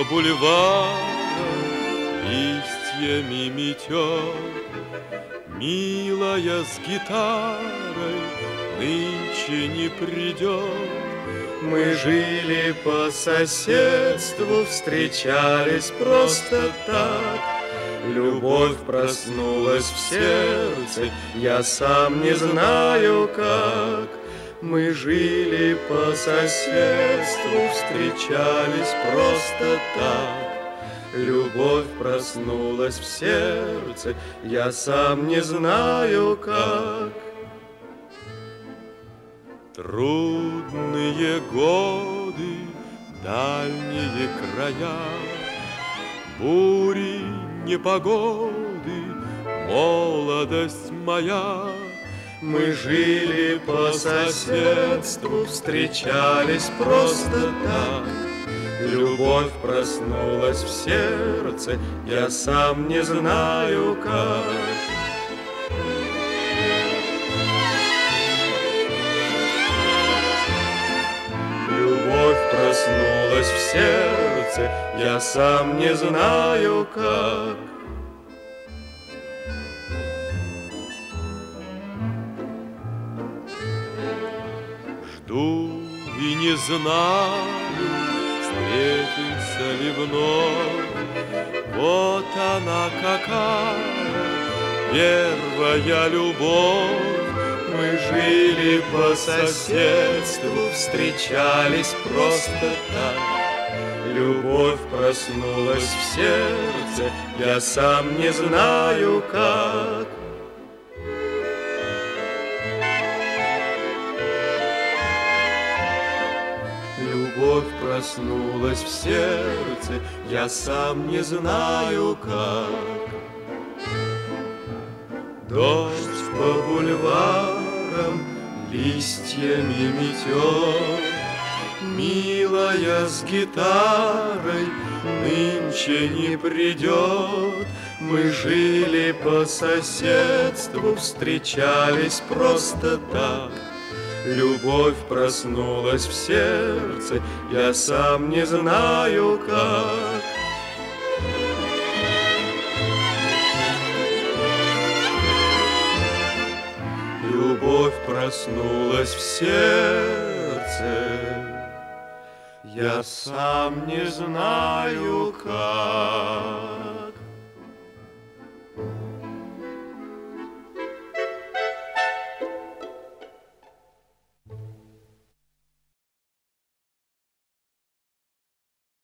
по бульварам листьями метет. Милая с гитарой нынче не придет. Мы жили по соседству, встречались просто так. Любовь проснулась в сердце, я сам не знаю как. Мы жили по соседству, встречались просто так. Любовь проснулась в сердце, я сам не знаю как. Трудные годы, дальние края, бури, непогоды, молодость моя. Мы жили по соседству, встречались просто так. Любовь проснулась в сердце, я сам не знаю как. Любовь проснулась в сердце, я сам не знаю как. Жду и не знаю, встретимся ли вновь. Вот она какая, первая любовь. Мы жили по соседству, встречались просто так. Любовь проснулась в сердце, я сам не знаю как. Любовь проснулась в сердце, я сам не знаю как. Дождь по бульварам листьями метет. Милая с гитарой нынче не придет. Мы жили по соседству, встречались просто так. Любовь проснулась в сердце, я сам не знаю как. Любовь проснулась в сердце, я сам не знаю как.